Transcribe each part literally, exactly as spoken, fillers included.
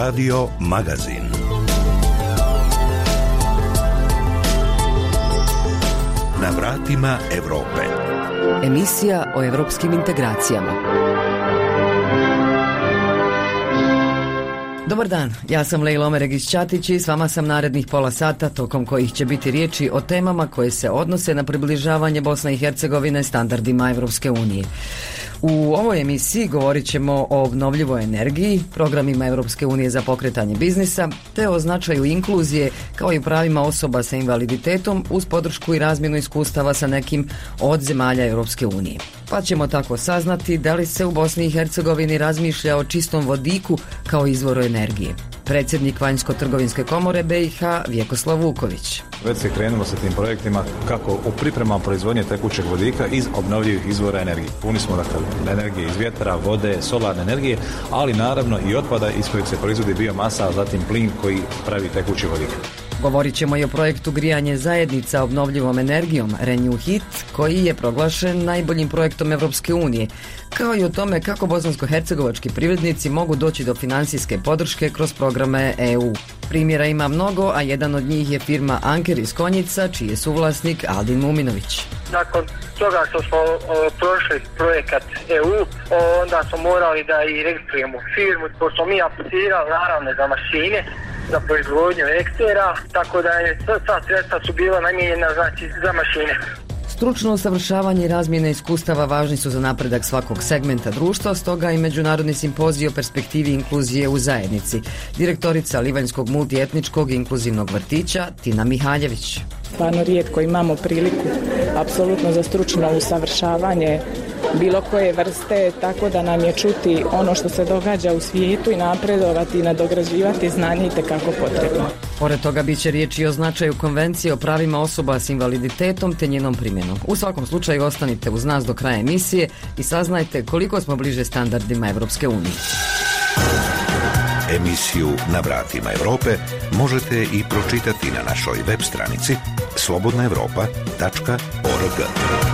Radio Magazin. Na vratima Evrope. Emisija o evropskim integracijama. Dobar dan, ja sam Lejla Omeregić-Ćatić i s vama sam narednih pola sata, tokom kojih će biti riječi o temama koje se odnose na približavanje Bosne i Hercegovine standardima Evropske unije. U ovoj emisiji govorit ćemo o obnovljivoj energiji, programima Evropske unije za pokretanje biznisa, te o značaju inkluzije kao i pravima osoba sa invaliditetom uz podršku i razmjenu iskustava sa nekim od zemalja Evropske unije. Pa ćemo tako saznati da li se u Bosni i Hercegovini razmišlja o čistom vodiku kao izvoru energije. Predsjednik Vanjsko-trgovinske komore B i H Vjekoslav Vuković. Već se krenulo sa tim projektima kako u pripremama proizvodnje tekućeg vodika iz obnovljivih izvora energije. Puni smo dakle energije iz vjetra, vode, solarne energije, ali naravno i otpada iz kojeg se proizvodi biomasa, a zatim plin koji pravi tekući vodik. Govorit ćemo i o projektu grijanje zajednica obnovljivom energijom Renew Heat, koji je proglašen najboljim projektom Evropske unije, kao i o tome kako bosansko-hercegovački privrednici mogu doći do financijske podrške kroz programe E U. Primjera ima mnogo, a jedan od njih je firma Anker iz Konjica, čiji je suvlasnik Aldin Muminović. Nakon toga što smo o, prošli projekat E U, o, onda smo morali da i registrujemo firmu, pošto smo mi aplicirali naravno za mašine, za proizvodnju ekstera, tako da je sva sredstva su bila namijenjena znači za mašine. Stručno usavršavanje i razmjena iskustava važni su za napredak svakog segmenta društva, stoga i međunarodni simpozij o perspektivi inkluzije u zajednici. Direktorica Livanjskog multietničkog inkluzivnog vrtića Tina Mihaljević. Stvarno rijetko imamo priliku apsolutno za stručno usavršavanje bilo koje vrste, tako da nam je čuti ono što se događa u svijetu i napredovati i nadograđivati znanje itekako potrebno. Pored toga bit će riječi o značaju konvencije o pravima osoba s invaliditetom te njenom primjenom. U svakom slučaju ostanite uz nas do kraja emisije i saznajte koliko smo bliže standardima Evropske unije. Emisiju Na vratima Evrope možete i pročitati na našoj web stranici slobodna evropa tačka org.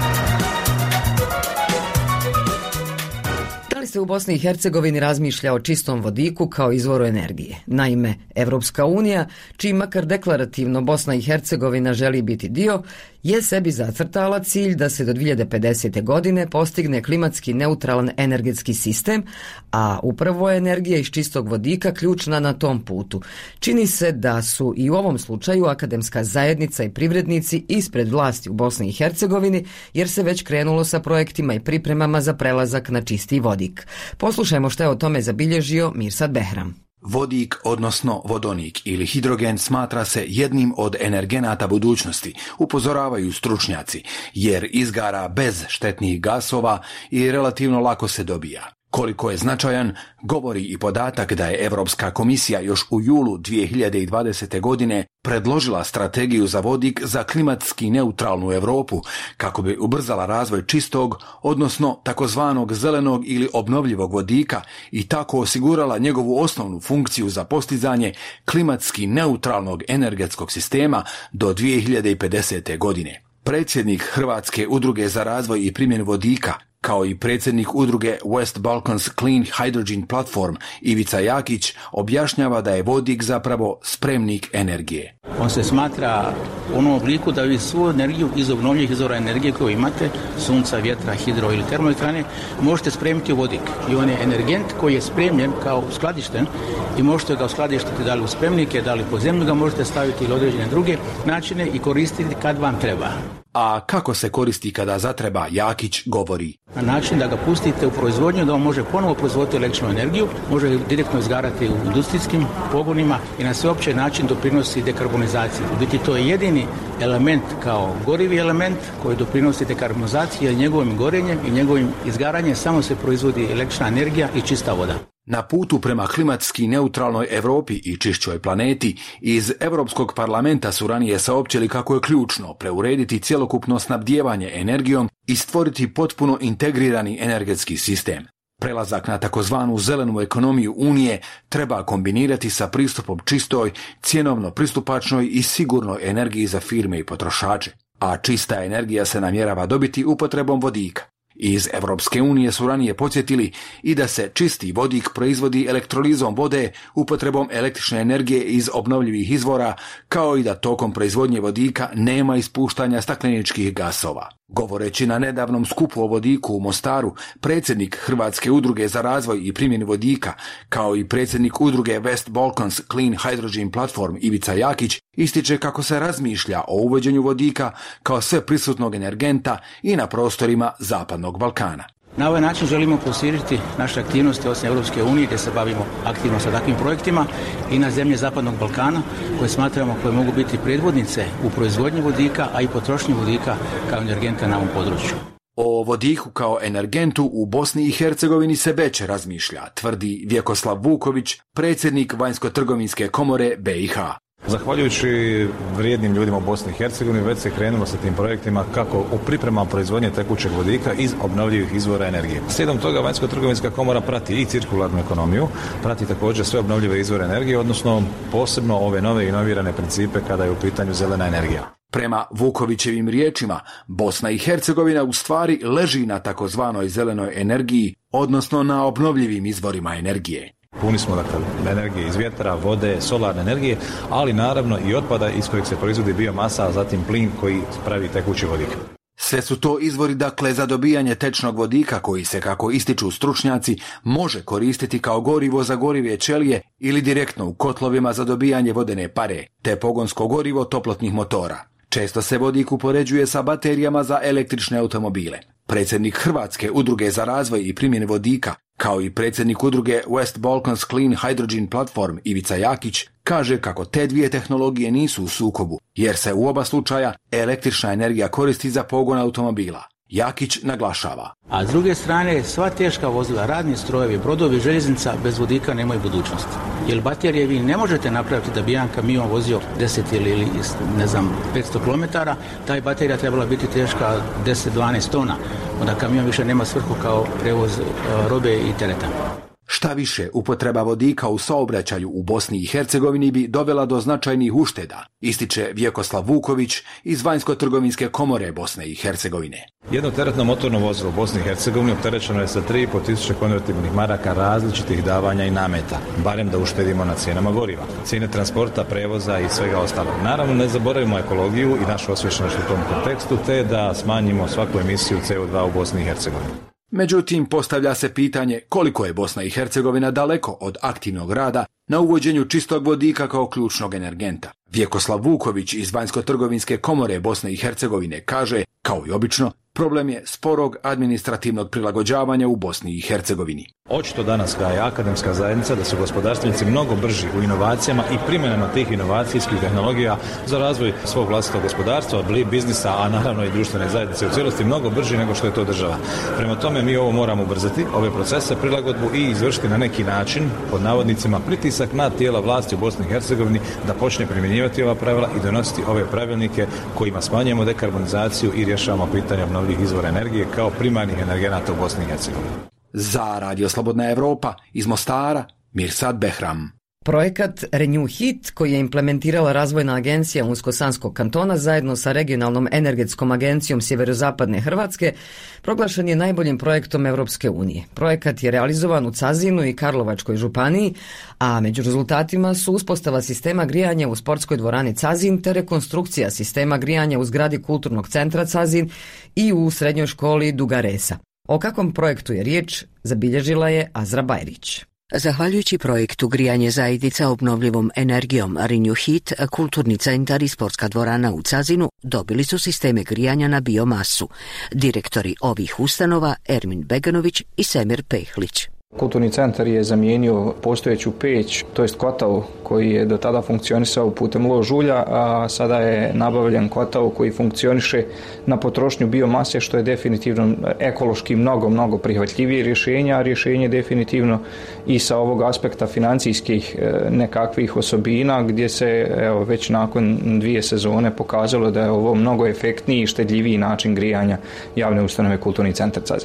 Da li se u Bosni i Hercegovini razmišlja o čistom vodiku kao izvoru energije? Naime, Evropska unija, čiji makar deklarativno Bosna i Hercegovina želi biti dio, je sebi zacrtala cilj da se do dvije hiljade pedesete. godine postigne klimatski neutralan energetski sistem, a upravo je energija iz čistog vodika ključna na tom putu. Čini se da su i u ovom slučaju akademska zajednica i privrednici ispred vlasti u Bosni i Hercegovini, jer se već krenulo sa projektima i pripremama za prelazak na čisti vodik. Poslušajmo što je o tome zabilježio Mirsad Behram. Vodik, odnosno vodonik ili hidrogen, smatra se jednim od energenata budućnosti, upozoravaju stručnjaci, jer izgara bez štetnih gasova i relativno lako se dobija. Koliko je značajan, govori i podatak da je Europska komisija još u julu dvije hiljade dvadesete. godine predložila strategiju za vodik za klimatski neutralnu Europu kako bi ubrzala razvoj čistog, odnosno takozvanog zelenog ili obnovljivog vodika i tako osigurala njegovu osnovnu funkciju za postizanje klimatski neutralnog energetskog sistema do dvije hiljade pedesete. godine. Predsjednik Hrvatske udruge za razvoj i primjenu vodika, kao i predsjednik udruge West Balkans Clean Hydrogen Platform Ivica Jakić, objašnjava da je vodik zapravo spremnik energije. On se smatra u onom obliku da vi svu energiju iz obnovljivih izvora energije koju imate, sunca, vjetra, hidro ili termoelektrane, možete spremiti u vodik. I on je energent koji je spremljen kao skladišten i možete ga uskladištiti da li u spremnike, da li po zemlju ga možete staviti ili određene druge načine i koristiti kad vam treba. A kako se koristi kada zatreba, Jakić govori. Na način da ga pustite u proizvodnju, da on može ponovo proizvoditi električnu energiju, može direktno izgarati u industrijskim pogonima i na sveopći način doprinosi dekarbonizaciji. U biti to je jedini element kao gorivi element koji doprinosi dekarbonizaciji, jer njegovim gorenjem i njegovim izgaranjem samo se proizvodi električna energija i čista voda. Na putu prema klimatski neutralnoj Europi i čišćoj planeti, iz Europskog parlamenta su ranije saopćili kako je ključno preurediti cjelokupno snabdijevanje energijom i stvoriti potpuno integrirani energetski sistem. Prelazak na takozvanu zelenu ekonomiju Unije treba kombinirati sa pristupom čistoj, cjenovno pristupačnoj i sigurnoj energiji za firme i potrošače. A čista energija se namjerava dobiti upotrebom vodika. Iz Evropske unije su ranije podsjetili i da se čisti vodik proizvodi elektrolizom vode, upotrebom električne energije iz obnovljivih izvora, kao i da tokom proizvodnje vodika nema ispuštanja stakleničkih gasova. Govoreći na nedavnom skupu o vodiku u Mostaru, predsjednik Hrvatske udruge za razvoj i primjenu vodika, kao i predsjednik udruge West Balkans Clean Hydrogen Platform Ivica Jakić, ističe kako se razmišlja o uvođenju vodika kao sve prisutnog energenta i na prostorima Zapadnog Balkana. Na ovaj način želimo proširiti naše aktivnosti osim Europske unije gdje se bavimo aktivno sa takvim projektima i na zemlje Zapadnog Balkana koje smatramo koje mogu biti predvodnice u proizvodnji vodika, a i potrošnji vodika kao energenta na ovom području. O vodiku kao energentu u Bosni i Hercegovini se već razmišlja, tvrdi Vjekoslav Vuković, predsjednik Vanjsko-trgovinske komore B i H. Zahvaljujući vrijednim ljudima u Bosni i Hercegovini već se krenulo sa tim projektima kako u pripremama proizvodnje tekućeg vodika iz obnovljivih izvora energije. Slijedom toga Vanjsko-trgovinska komora prati i cirkularnu ekonomiju, prati također sve obnovljive izvore energije, odnosno posebno ove nove inovirane principe kada je u pitanju zelena energija. Prema Vukovićevim riječima, Bosna i Hercegovina u stvari leži na takozvanoj zelenoj energiji, odnosno na obnovljivim izvorima energije. Puni smo dakle energije iz vjetra, vode, solarne energije, ali naravno i otpada iz kojeg se proizvodi biomasa, a zatim plin koji pravi tekući vodik. Sve su to izvori dakle za dobijanje tečnog vodika koji se, kako ističu stručnjaci, može koristiti kao gorivo za gorive ćelije ili direktno u kotlovima za dobijanje vodene pare, te pogonsko gorivo toplotnih motora. Često se vodik upoređuje sa baterijama za električne automobile. Predsjednik Hrvatske udruge za razvoj i primjenu vodika, kao i predsjednik udruge West Balkans Clean Hydrogen Platform Ivica Jakić, kaže kako te dvije tehnologije nisu u sukobu, jer se u oba slučaja električna energija koristi za pogon automobila. Jakić naglašava. A s druge strane, sva teška vozila, radni strojevi, brodovi, željeznica bez vodika nemaju budućnosti. Jer baterije vi ne možete napraviti da bi jedan kamion vozio deset ili, ili ne znam, petsto kilometara, taj baterija trebala biti teška deset do dvanaest tona. Onda kamion više nema svrhu kao prevoz robe i tereta. Šta više, upotreba vodika u saobraćaju u Bosni i Hercegovini bi dovela do značajnih ušteda, ističe Vjekoslav Vuković iz Vanjsko-trgovinske komore Bosne i Hercegovine. Jedno teretno motorno vozilo u Bosni i Hercegovini opterećeno je sa tri i pol tisuće konvertibilnih maraka različitih davanja i nameta, barem da uštedimo na cijenama goriva, cijene transporta, prevoza i svega ostalog. Naravno, ne zaboravimo ekologiju i našu osviještenost u tom kontekstu, te da smanjimo svaku emisiju C O dva u Bosni i Hercegovini. Međutim, postavlja se pitanje koliko je Bosna i Hercegovina daleko od aktivnog rada na uvođenju čistog vodika kao ključnog energenta. Vjekoslav Vuković iz Vanjsko-trgovinske komore Bosne i Hercegovine kaže, kao i obično, problem je sporog administrativnog prilagođavanja u Bosni i Hercegovini. Očito danas kao je akademska zajednica da su gospodarstvenici mnogo brži u inovacijama i primjenama tih inovacijskih tehnologija za razvoj svog vlastitog gospodarstva, biznisa, a naravno i društvene zajednice u cijelosti mnogo brži nego što je to država. Prema tome mi ovo moramo ubrzati, ove procese, prilagodbu i izvršiti na neki način, pod navodnicima, pritisak na tijela vlasti u Bosni i Hercegovini da počne primjenjivati ova pravila i donositi ove pravilnike kojima smanjujemo dekarbonizaciju i rješavamo pitanje obnovljivih izvora energije kao primarnih energenata u Bosni i Hercegovini. Za Radio Slobodna Evropa iz Mostara, Mirsad Behram. Projekat Renew Hit, koji je implementirala Razvojna agencija Unsko-Sanskog kantona zajedno sa Regionalnom energetskom agencijom Sjeverozapadne Hrvatske, proglašen je najboljim projektom Europske unije. Projekat je realizovan u Cazinu i Karlovačkoj županiji, a među rezultatima su uspostava sistema grijanja u sportskoj dvorani Cazin te rekonstrukcija sistema grijanja u zgradi Kulturnog centra Cazin i u srednjoj školi Duga Resa. O kakvom projektu je riječ, zabilježila je Azra Bajrić. Zahvaljujući projektu Grijanje zajednica obnovljivom energijom Renew Hit, kulturni centar i sportska dvorana u Cazinu dobili su sisteme grijanja na biomasu. Direktori ovih ustanova Ermin Beganović i Semir Pehlić. Kulturni centar je zamijenio postojeću peć, to jest kotao koji je do tada funkcionisao putem lož ulja, a sada je nabavljen kotao koji funkcioniše na potrošnju biomase, što je definitivno ekološki mnogo, mnogo prihvatljivije rješenja, a rješenje definitivno i sa ovog aspekta financijskih nekakvih osobina, gdje se evo, već nakon dvije sezone pokazalo da je ovo mnogo efektniji i štedljiviji način grijanja javne ustanove Kulturni centar Cazin.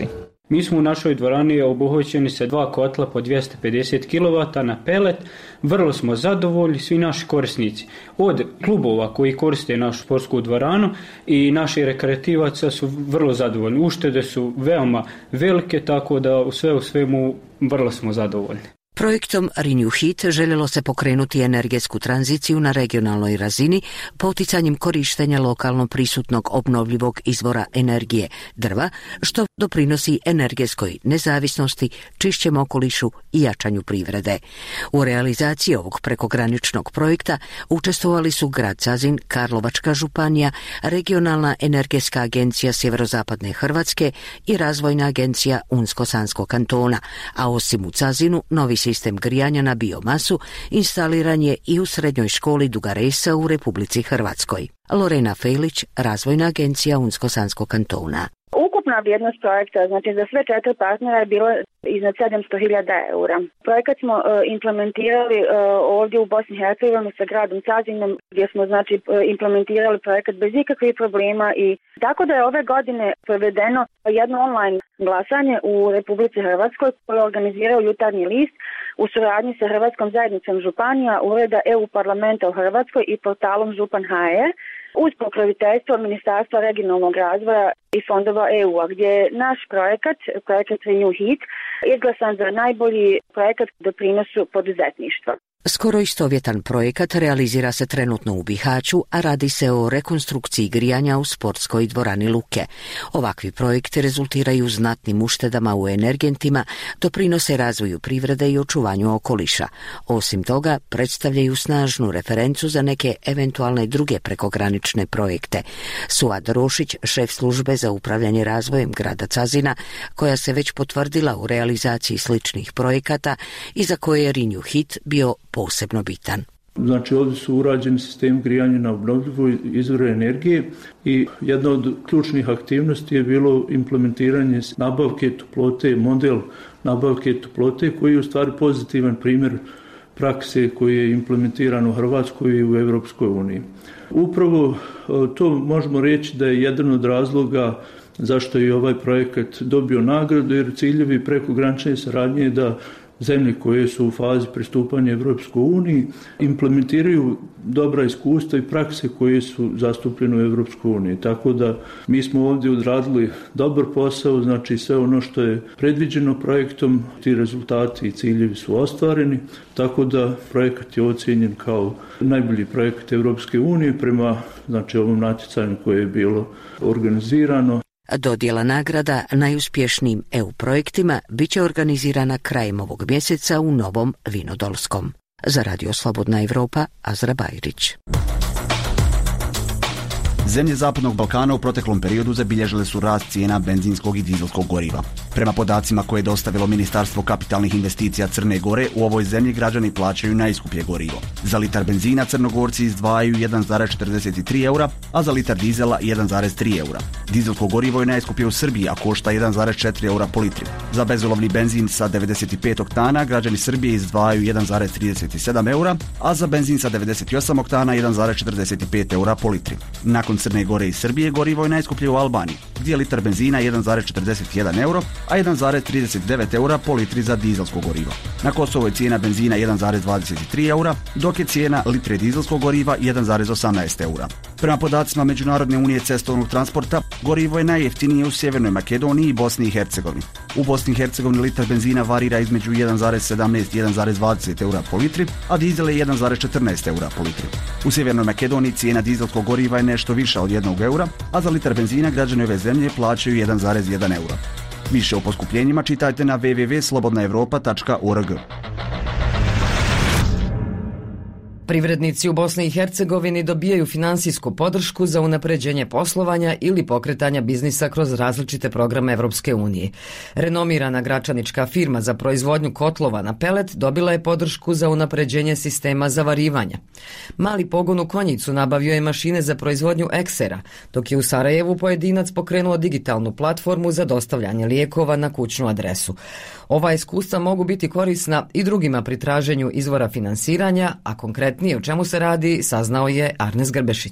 Mi smo u našoj dvorani obuhvaćeni sa dva kotla po dvjesto pedeset kilovata na pelet. Vrlo smo zadovoljni, svi naši korisnici. Od klubova koji koriste našu sportsku dvoranu i naši rekreativaca su vrlo zadovoljni. Uštede su veoma velike, tako da sve u svemu vrlo smo zadovoljni. Projektom Renew Heat željelo se pokrenuti energetsku tranziciju na regionalnoj razini poticanjem korištenja lokalno prisutnog obnovljivog izvora energije, drva, što doprinosi energetskoj nezavisnosti, čišćem okolišu i jačanju privrede. U realizaciji ovog prekograničnog projekta učestvovali su grad Cazin, Karlovačka županija, regionalna energetska agencija Sjeverozapadne Hrvatske i razvojna agencija Unsko-Sanskog kantona, a osim u Cazinu, novi sistem grijanja na biomasu instaliran je i u srednjoj školi Duga Resa u Republici Hrvatskoj. Lorena Fejlić, razvojna agencija Unsko-Sanskog kantona. Ukupna vrijednost projekta, znači za sve četiri partnera je bilo iznad sedamsto hiljada eura. Projekat smo uh, implementirali uh, ovdje u Bosni i Hercegovini sa gradom Cazinom, gdje smo znači implementirali projekat bez ikakvih problema i tako da je ove godine provedeno jedno online glasanje u Republici Hrvatskoj koje organizirao Jutarnji list u suradnji sa Hrvatskom zajednicom županija, Ureda E U parlamenta u Hrvatskoj i portalom Župan H R, uz pokroviteljstvo Ministarstva regionalnog razvoja i fondova E U-a, gdje je naš projekat, projekat Renew Heat, izglasan za najbolji projekat doprinosu poduzetništva. Skoro istovjetan projekat realizira se trenutno u Bihaću, a radi se o rekonstrukciji grijanja u sportskoj dvorani Luke. Ovakvi projekti rezultiraju znatnim uštedama u energentima, doprinose razvoju privrede i očuvanju okoliša. Osim toga, predstavljaju snažnu referencu za neke eventualne druge prekogranične projekte. Suad Rošić, šef službe za upravljanje razvojem grada Cazina, koja se već potvrdila u realizaciji sličnih projekata i za koje je Renew Heat bio posebno bitan. Znači ovdje su urađeni sistem grijanja na obnovljive izvore energije i jedna od ključnih aktivnosti je bilo implementiranje nabavke toplote, model nabavke toplote koji je u stvari pozitivan primjer prakse koji je implementiran u Hrvatskoj i u Europskoj uniji. Upravo to možemo reći da je jedan od razloga zašto je ovaj projekat dobio nagradu, jer ciljevi prekogranične saradnje je da zemlje koje su u fazi pristupanja Europskoj uniji implementiraju dobra iskustva i prakse koje su zastupljene u Europskoj uniji. Tako da mi smo ovdje odradili dobar posao, znači sve ono što je predviđeno projektom, ti rezultati i ciljevi su ostvareni, tako da projekat je ocijenjen kao najbolji projekat Europske unije prema znači ovom natjecanju koje je bilo organizirano. Dodjela nagrada najuspješnijim E U projektima bit će organizirana krajem ovog mjeseca u Novom Vinodolskom. Za Radio Slobodna Evropa, Azra Bajrić. Zemlje Zapadnog Balkana u proteklom periodu zabilježile su rast cijena benzinskog i dizelskog goriva. Prema podacima koje je dostavilo Ministarstvo kapitalnih investicija Crne Gore, u ovoj zemlji građani plaćaju najskuplje gorivo. Za litar benzina Crnogorci izdvajaju jedan zarez četrdeset tri eura, a za litar dizela jedan zarez tri eura. Dizelsko gorivo je najskuplje u Srbiji, a košta jedan zarez četiri eura po litri. Za bezolovni benzin sa devedeset pet oktana građani Srbije izdvajaju jedan zarez trideset sedam eura, a za benzin sa devedeset osam oktana jedan zarez četrdeset pet eura po litri. Nakon Crne Gore i Srbije gorivo je najskuplje u Albaniji, gdje je litar benzina jedan zarez četrdeset jedan euro, a jedan zarez trideset devet eura po litri za dizelsko gorivo. Na Kosovo je cijena benzina jedan zarez dvadeset tri eura, dok je cijena litre dizelskog goriva jedan zarez osamnaest eura. Prema podacima Međunarodne unije cestovnog transporta, gorivo je najjeftinije u Sjevernoj Makedoniji i Bosni i Hercegovini. U Bosni i Hercegovini litar benzina varira između jedan zarez sedamnaest i jedan zarez dvadeset eura po litri, a dizel je jedan zarez četrnaest eura po litri. U Sjevernoj Makedoniji cijena dizelskog goriva je nešto viša od jednog eura, a za litar benzina građani ove zemlje plaćaju jedan zarez jedan euro. Više o poskupljenjima čitajte na w w w tačka slobodna evropa tačka org. Privrednici u Bosni i Hercegovini dobijaju finansijsku podršku za unapređenje poslovanja ili pokretanja biznisa kroz različite programe Evropske unije. Renomirana gračanička firma za proizvodnju kotlova na pelet dobila je podršku za unapređenje sistema zavarivanja. Mali pogon u Konjicu nabavio je mašine za proizvodnju eksera, dok je u Sarajevu pojedinac pokrenuo digitalnu platformu za dostavljanje lijekova na kućnu adresu. Ova iskustva mogu biti korisna i drugima pri traženju izvora finansiranja, a konkretnije o čemu se radi saznao je Arnes Grbešić.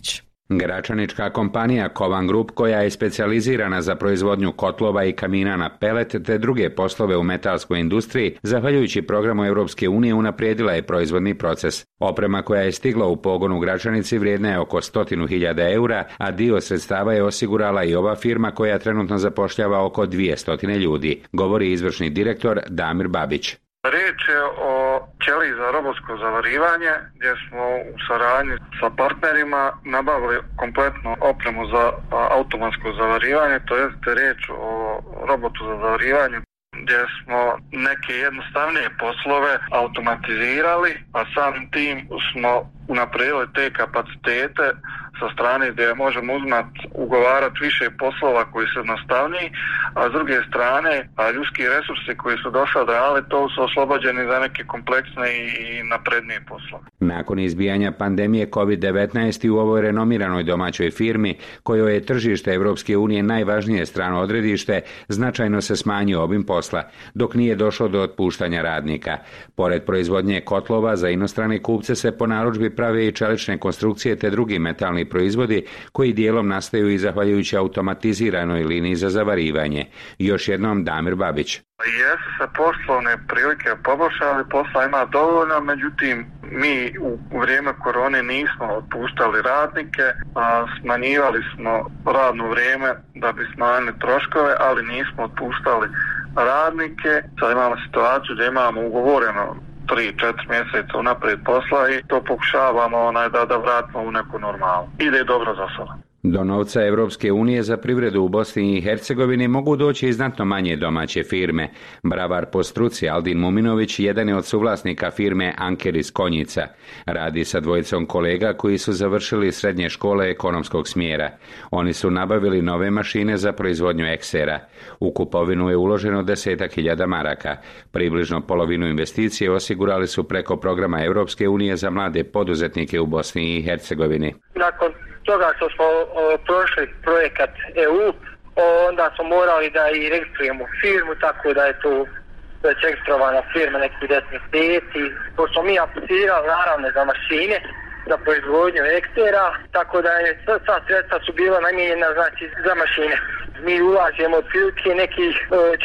Gračanička kompanija Kovan Group, koja je specijalizirana za proizvodnju kotlova i kamina na pelet te druge poslove u metalskoj industriji, zahvaljujući programu Europske unije unaprijedila je proizvodni proces. Oprema koja je stigla u pogon u Gračanici vrijedna je oko stotinu hiljada eura, a dio sredstava je osigurala i ova firma koja trenutno zapošljava oko dvjesto ljudi, govori izvršni direktor Damir Babić. Riječ je o ćeliji za robotsko zavarivanje gdje smo u saradnji sa partnerima nabavili kompletnu opremu za automatsko zavarivanje, to jest riječ o robotu za zavarivanje gdje smo neke jednostavnije poslove automatizirali, a samim tim smo unaprijedili te kapacitete sa strane gdje možemo uzmati, ugovarati više poslova koji su jednostavniji, a s druge strane a ljudski resursi koji su do sad radili, to su oslobođeni za neke kompleksne i naprednije poslove. Nakon izbijanja pandemije kovid devetnaest i u ovoj renomiranoj domaćoj firmi, kojoj je tržište Europske unije najvažnije strano odredište, značajno se smanjio obim posla, dok nije došlo do otpuštanja radnika. Pored proizvodnje kotlova za inostrane kupce se po narudžbi prave i čelične konstrukcije te drugi metalni proizvodi koji dijelom nastaju i zahvaljujući automatiziranoj liniji za zavarivanje. Još jednom Damir Babić. Jesu se poslovne prilike poboljšale, posla ima dovoljno, međutim mi u vrijeme korone nismo otpuštali radnike, a smanjivali smo radno vrijeme da bi smanjili troškove, ali nismo otpuštali radnike. Sad imamo situaciju da imamo ugovoreno tri četiri mjeseca unaprijed posla i to pokušavamo onaj, da, da vratimo u neku normalu. Ide dobro za sada. Do novca Europske unije za privredu u Bosni i Hercegovini mogu doći i znatno manje domaće firme. Bravar po struci Aldin Muminović jedan je od suvlasnika firme Anker iz Konjica. Radi sa dvojicom kolega koji su završili srednje škole ekonomskog smjera. Oni su nabavili nove mašine za proizvodnju eksera. U kupovinu je uloženo desetak hiljada maraka. Približno polovinu investicije osigurali su preko programa Europske unije za mlade poduzetnike u Bosni i Hercegovini. Nakon toga što smo o, prošli projekat E U, o, onda smo morali da i registrujemo firmu, tako da je tu već registrovana firma nekih deset mjeseci. Pošto smo mi aplicirali naravno za mašine, za proizvodnju ekstera, tako da je sva sredstva su bila namijenjena znači za mašine. Mi ulažemo otprilike nekih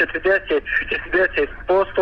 četrdeset posto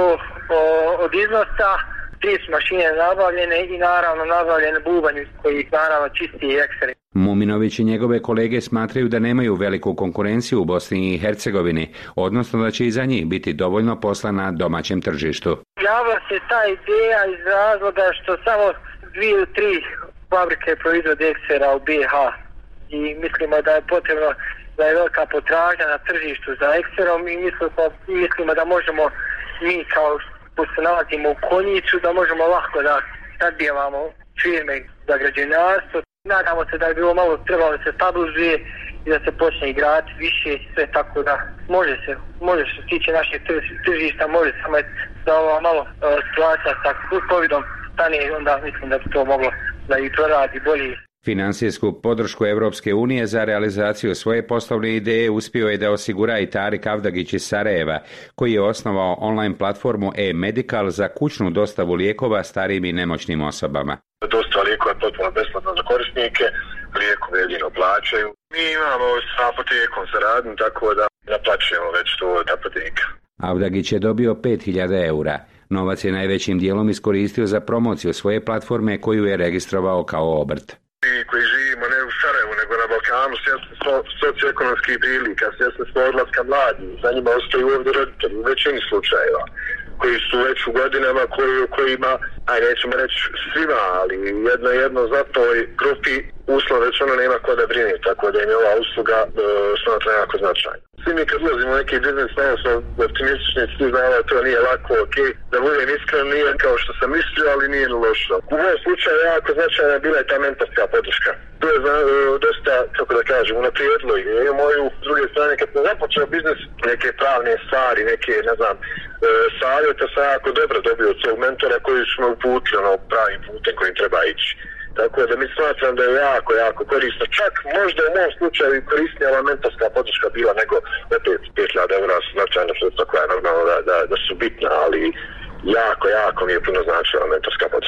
od iznosa. Tri su mašine nabavljene i naravno nabavljene bubanju koji naravno čisti ekseri. Muminović i njegove kolege smatraju da nemaju veliku konkurenciju u Bosni i Hercegovini, odnosno da će i za njih biti dovoljno posla na domaćem tržištu. Javila se ta ideja iz razloga što samo dvije ili tri fabrike proizvode eksera u B i H i mislimo da je potrebno da je velika potražnja na tržištu za ekserom i mislimo, mislimo da možemo mi kao pošto se nalazimo u Konjicu, da možemo lako da nadbijevamo firme za građevinarstvo. Nadamo se da je bilo malo trebalo da se stabilizuje i da se počne igrati više, sve tako da može se, može što se tiče našeg tržišta, može samo da ova malo uh, situacija sa covidom stane, onda mislim da bi to moglo da i proradi bolje. Financijsku podršku Europske unije za realizaciju svoje poslovne ideje uspio je da osigura i Tarik Avdagić iz Sarajeva, koji je osnovao online platformu e-Medical za kućnu dostavu lijekova starijim i nemoćnim osobama. Dostava lijekova je potpuno besplatna za korisnike, lijekove jedino plaćaju. Mi imamo sa apotekom saradnju, tako da naplaćujemo već to od apoteka. Avdagić je dobio pet hiljada eura. Novac je najvećim dijelom iskoristio za promociju svoje platforme koju je registrovao kao obrt. Koji živimo ne u Sarajevu nego na Balkanu, svjesni smo socioekonomskih prilika, svjesni smo odlaska mladih, za njima ostaju ovdje roditelji u većini slučajeva koji su već u godinama koji, kojima, aj nećemo reći svima, ali jedno jedno za toj grupi uslov već ono nema ko da brine, tako da im je ova usluga e, smatra jako značajna. Svi mi kad ulazimo u neki biznis, malo smo optimistični, svi znamo da to nije lako, ok, da budem iskren, nije kao što sam mislio, ali nije lošo. U mojom slučaju jako značajna bila je ta mentorska podrška. To je za, e, dosta, kako da kažem, unaprijedilo ideju moju. S druge strane, kad sam započeo biznis, neke pravne stvari, neke, ne znam, e, savjeta sam jako dobro dobio od svog mentora koji su me uputili ono pravim putem kojim treba ići. Tako da mi smatram da je jako, jako korisno. Čak možda u mom slučaju korisnija ova mentorska podrška bila nego opet pet hiljada eura su značajna sredstva koja je normalno da, da, da su bitna, ali jako, jako mi je puno značila mentorska podrška.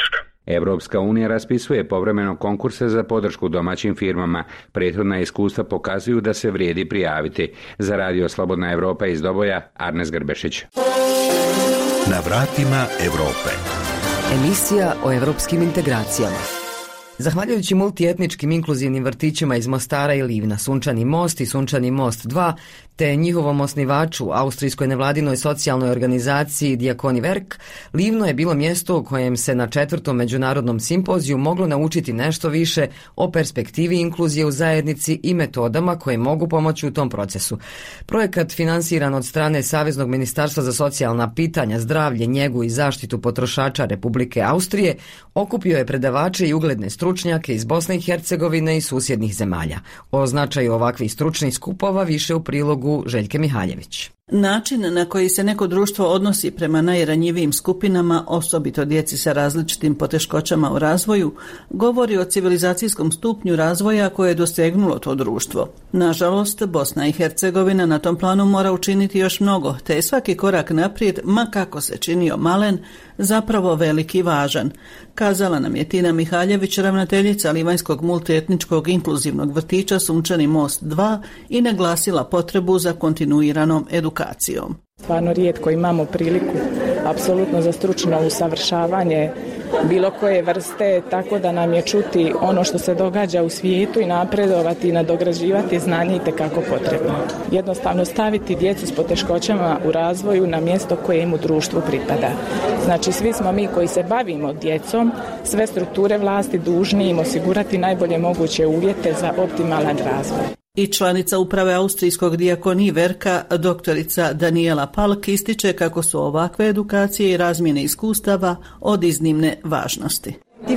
Evropska unija raspisuje povremeno konkurse za podršku domaćim firmama. Prethodna iskustva pokazuju da se vrijedi prijaviti. Za Radio Slobodna Evropa iz Doboja, Arnes Grbešić. Na vratima Europe. Emisija o evropskim integracijama. Zahvaljujući multietničkim inkluzivnim vrtićima iz Mostara i Livna, Sunčani most i Sunčani most dva, te njihovom osnivaču, austrijskoj nevladinoj socijalnoj organizaciji Diakoni Werk, Livno je bilo mjesto u kojem se na četvrtom međunarodnom simpoziju moglo naučiti nešto više o perspektivi inkluzije u zajednici i metodama koje mogu pomoći u tom procesu. Projekat finansiran od strane Saveznog ministarstva za socijalna pitanja, zdravlje, njegu i zaštitu potrošača Republike Austrije okupio je predavače i ugledne stručnjake iz Bosne i Hercegovine i susjednih zemalja. O značaju ovakvih stručnih skupova više u prilogu Željke Mihaljević. Način na koji se neko društvo odnosi prema najranjivijim skupinama, osobito djeci sa različitim poteškoćama u razvoju, govori o civilizacijskom stupnju razvoja koje je dosegnulo to društvo. Nažalost, Bosna i Hercegovina na tom planu mora učiniti još mnogo, te je svaki korak naprijed, ma kako se činio malen, zapravo velik i važan, kazala nam je Tina Mihaljević, ravnateljica Livanjskog multietničkog inkluzivnog vrtića Sunčani most dva i naglasila potrebu za kontinuiranom edukacijom. Stvarno rijetko imamo priliku apsolutno za stručno usavršavanje bilo koje vrste, tako da nam je čuti ono što se događa u svijetu i napredovati i nadograđivati znanje itekako potrebno. Jednostavno staviti djecu s poteškoćama u razvoju na mjesto koje im u društvu pripada. Znači svi smo mi koji se bavimo djecom, sve strukture vlasti dužni im osigurati najbolje moguće uvjete za optimalan razvoj. I članica uprave austrijskog Diakoni Werka, doktorica Daniela Palk, ističe kako su ovakve edukacije i razmjene iskustava od iznimne važnosti.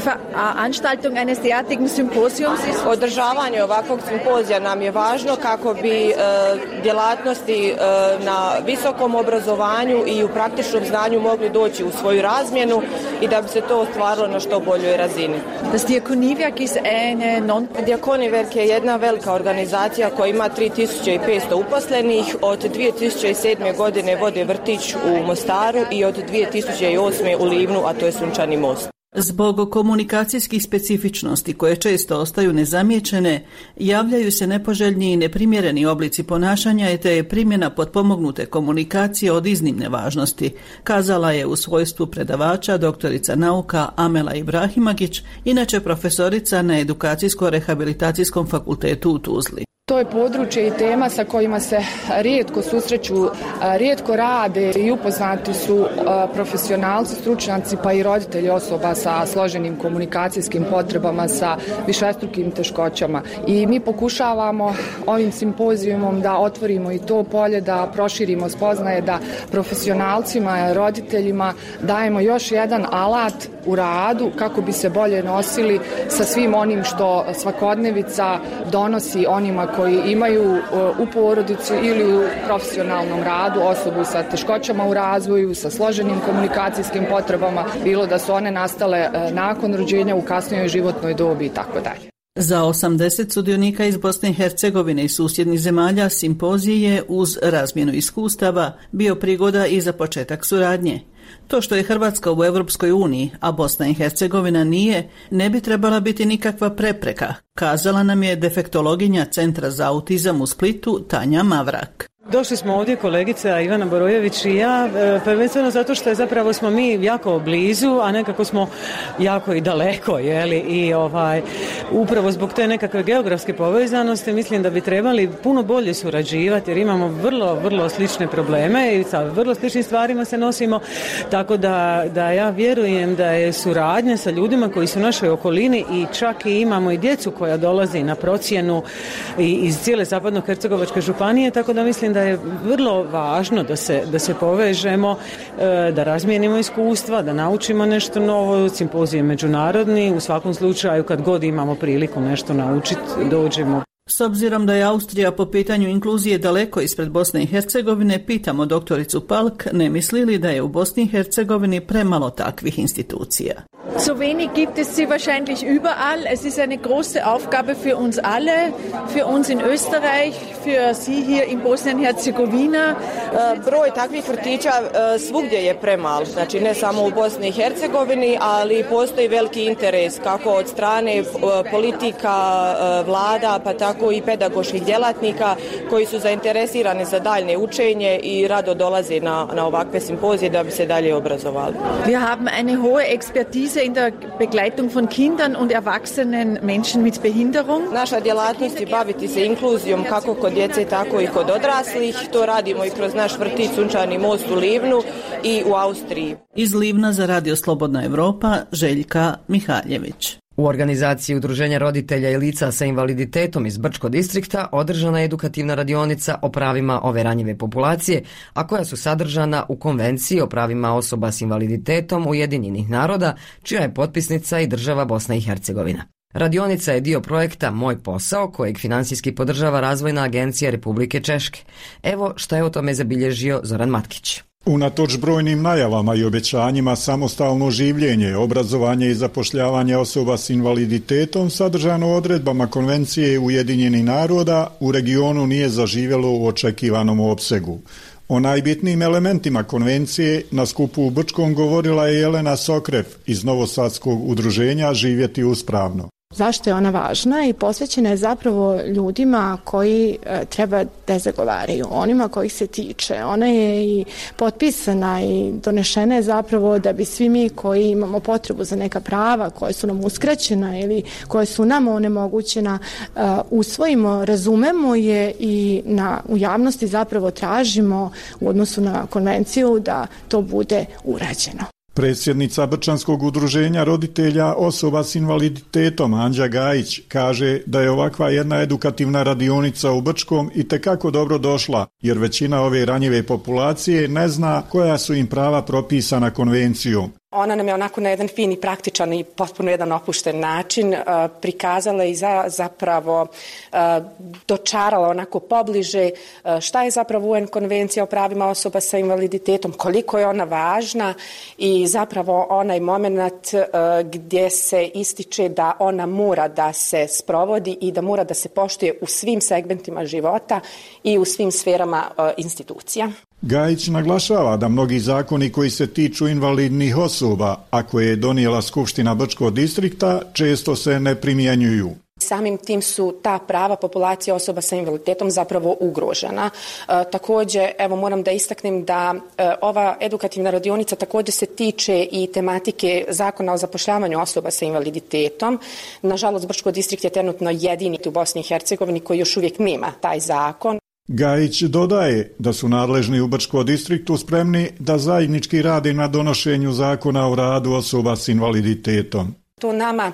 Održavanje ovakvog simpozija nam je važno kako bi e, djelatnosti e, na visokom obrazovanju i u praktičnom znanju mogli doći u svoju razmjenu i da bi se to ostvarilo na što boljoj razini. Diakoni Werk je jedna velika organizacija koja ima tri tisuće petsto uposlenih. Od dvije tisuće sedme. godine vode vrtić u Mostaru i od dvije tisuće osme. u Livnu, a to je Sunčani most. Zbog komunikacijskih specifičnosti koje često ostaju nezamijećene, javljaju se nepoželjni i neprimjereni oblici ponašanja i te je primjena potpomognute komunikacije od iznimne važnosti, kazala je u svojstvu predavača doktorica nauka Amela Ibrahimagić, inače profesorica na Edukacijsko-rehabilitacijskom fakultetu u Tuzli. To je područje i tema sa kojima se rijetko susreću, rijetko rade i upoznati su profesionalci, stručnjaci pa i roditelji osoba sa složenim komunikacijskim potrebama, sa višestrukim teškoćama. I mi pokušavamo ovim simpozijumom da otvorimo i to polje, da proširimo spoznaje, da profesionalcima, roditeljima dajemo još jedan alat u radu kako bi se bolje nosili sa svim onim što svakodnevica donosi onima koji imaju u porodici ili u profesionalnom radu osobu sa teškoćama u razvoju, sa složenim komunikacijskim potrebama, bilo da su one nastale nakon rođenja, u kasnijoj životnoj dobi i tako dalje. Za osamdeset sudionika iz Bosne i Hercegovine i susjednih zemalja simpozij je uz razmjenu iskustava bio prigoda i za početak suradnje. To što je Hrvatska u Europskoj uniji, a Bosna i Hercegovina nije, ne bi trebala biti nikakva prepreka, kazala nam je defektologinja Centra za autizam u Splitu Tanja Mavrak. Došli smo ovdje kolegica Ivana Borojević i ja, prvenstveno zato što je zapravo smo mi jako blizu, a nekako smo jako i daleko, jeli, i ovaj, upravo zbog te nekakve geografske povezanosti mislim da bi trebali puno bolje surađivati jer imamo vrlo, vrlo slične probleme i sa vrlo sličnim stvarima se nosimo, tako da, da ja vjerujem da je suradnja sa ljudima koji su u našoj okolini i čak i imamo i djecu koja dolazi na procjenu i iz cijele Zapadno-Hercegovačke županije, tako da mislim da je vrlo važno da se, da se povežemo, da razmijenimo iskustva, da naučimo nešto novo. Simpozij je međunarodni, u svakom slučaju kad god imamo priliku nešto naučiti, dođemo. S obzirom da je Austrija po pitanju inkluzije daleko ispred Bosne i Hercegovine, pitamo doktoricu Palk ne misli li da je u Bosni i Hercegovini premalo takvih institucija. So wenig gibt es sie wahrscheinlich überall. Es ist eine große Aufgabe für uns alle, für uns in Österreich, für Sie hier in Bosnien-Hercegovina. Broj takvih vrtića svugdje je premal, znači ne samo u Bosni i Hercegovini, ali postoji veliki interes kako od strane politika, vlada, pa tako i pedagoških djelatnika koji su zainteresirani za daljnje učenje i rado dolaze na, na ovakve simpozije da bi se dalje obrazovali. Wir haben eine hohe Expertise in der Begleitung von Kindern und erwachsenen Menschen mit Behinderung. Naša djelatnost je baviti se inkluzijom kako kod djece, tako i kod odraslih. To radimo i kroz naš vrtić Sunčani most u Livnu i u Austriji. Iz Livna za Radio Slobodna Evropa, Željka Mihaljević. U organizaciji Udruženja roditelja i lica sa invaliditetom iz Brčkog distrikta održana je edukativna radionica o pravima ove ranjive populacije, a koja su sadržana u Konvenciji o pravima osoba s invaliditetom Ujedinjenih naroda, čija je potpisnica i država Bosna i Hercegovina. Radionica je dio projekta Moj posao, kojeg finansijski podržava Razvojna agencija Republike Češke. Evo šta je o tome zabilježio Zoran Matkić. Unatoč brojnim najavama i obećanjima, samostalno življenje, obrazovanje i zapošljavanje osoba s invaliditetom sadržano odredbama Konvencije Ujedinjenih naroda u regionu nije zaživjelo u očekivanom opsegu. O najbitnijim elementima konvencije na skupu u Brčkom govorila je Jelena Sokref iz Novosadskog udruženja Živjeti uspravno. Zašto je ona važna i posvećena je zapravo ljudima koji e, treba da zagovaraju, onima kojih se tiče. Ona je i potpisana i donešena je zapravo da bi svi mi koji imamo potrebu za neka prava koje su nam uskraćena ili koje su nam onemogućena e, usvojimo, razumemo je i na, u javnosti zapravo tražimo u odnosu na konvenciju da to bude urađeno. Predsjednica Brčanskog udruženja roditelja osoba s invaliditetom Anđa Gajić kaže da je ovakva jedna edukativna radionica u Brčkom itekako dobro došla, jer većina ove ranjive populacije ne zna koja su im prava propisana konvencijom. Ona nam je onako na jedan fin i praktičan i potpuno jedan opušten način uh, prikazala i za, zapravo uh, dočarala onako pobliže uh, šta je zapravo U N konvencija o pravima osoba sa invaliditetom, koliko je ona važna i zapravo onaj moment uh, gdje se ističe da ona mora da se sprovodi i da mora da se poštuje u svim segmentima života i u svim sferama uh, institucija. Gajić naglašava da mnogi zakoni koji se tiču invalidnih osoba, a koje je donijela Skupština Brčkog distrikta, često se ne primjenjuju. Samim tim su ta prava populacije osoba sa invaliditetom zapravo ugrožena. E, također, evo moram da istaknem da e, ova edukativna radionica također se tiče i tematike zakona o zapošljavanju osoba sa invaliditetom. Nažalost, Brčkog distrikt je trenutno jedini u Bosni i Hercegovini koji još uvijek nema taj zakon. Gajić dodaje da su nadležni u Brčkom distriktu spremni da zajednički rade na donošenju zakona o radu osoba s invaliditetom. To nama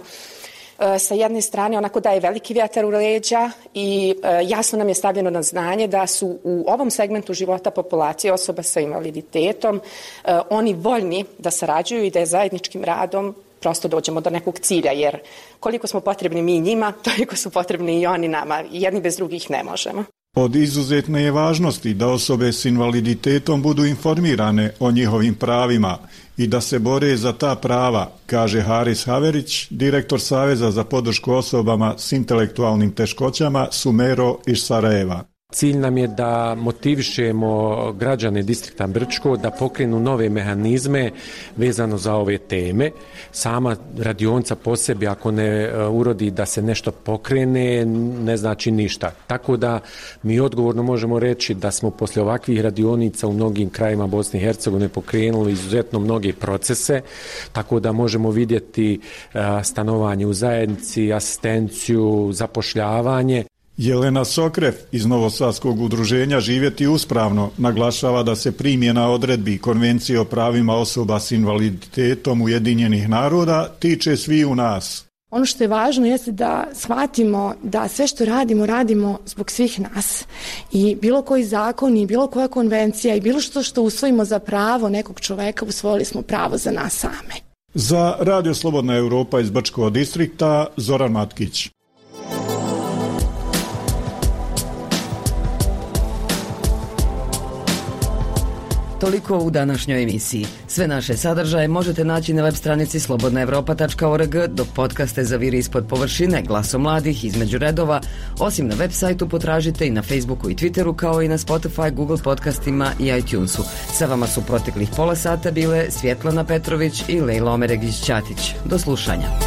e, sa jedne strane onako daje veliki vjetar u leđa i e, jasno nam je stavljeno na znanje da su u ovom segmentu života populacije osoba sa invaliditetom e, oni voljni da sarađuju i da je zajedničkim radom prosto dođemo do nekog cilja, jer koliko smo potrebni mi njima, toliko su potrebni i oni nama. Jedni bez drugih ne možemo. Od izuzetne je važnosti da osobe s invaliditetom budu informirane o njihovim pravima i da se bore za ta prava, kaže Haris Haverić, direktor Saveza za podršku osobama s intelektualnim teškoćama Sumero iz Sarajeva. Cilj nam je da motivišemo građane distrikta Brčko da pokrenu nove mehanizme vezano za ove teme. Sama radionica po sebi, ako ne urodi da se nešto pokrene, ne znači ništa. Tako da mi odgovorno možemo reći da smo poslije ovakvih radionica u mnogim krajima Bosne i Hercegovine pokrenuli izuzetno mnoge procese, tako da možemo vidjeti stanovanje u zajednici, asistenciju, zapošljavanje. Jelena Sokref iz Novosadskog udruženja Živjeti uspravno naglašava da se primjena odredbi Konvencije o pravima osoba s invaliditetom Ujedinjenih naroda tiče svi u nas. Ono što je važno jeste da shvatimo da sve što radimo, radimo zbog svih nas. I bilo koji zakon i bilo koja konvencija i bilo što što usvojimo za pravo nekog čoveka, usvojili smo pravo za nas same. Za Radio Slobodna Evropa iz Brčkog distrikta, Zoran Matkić. Toliko u današnjoj emisiji. Sve naše sadržaje možete naći na web stranici slobodna evropa tačka org, dok podcaste Zaviri ispod površine, Glasom mladih, Između redova, osim na web sajtu potražite i na Facebooku i Twitteru, kao i na Spotify, Google podcastima i iTunesu. Sa vama su proteklih pola sata bile Svjetlana Petrović i Lejla Omeregić-Ćatić. Do slušanja.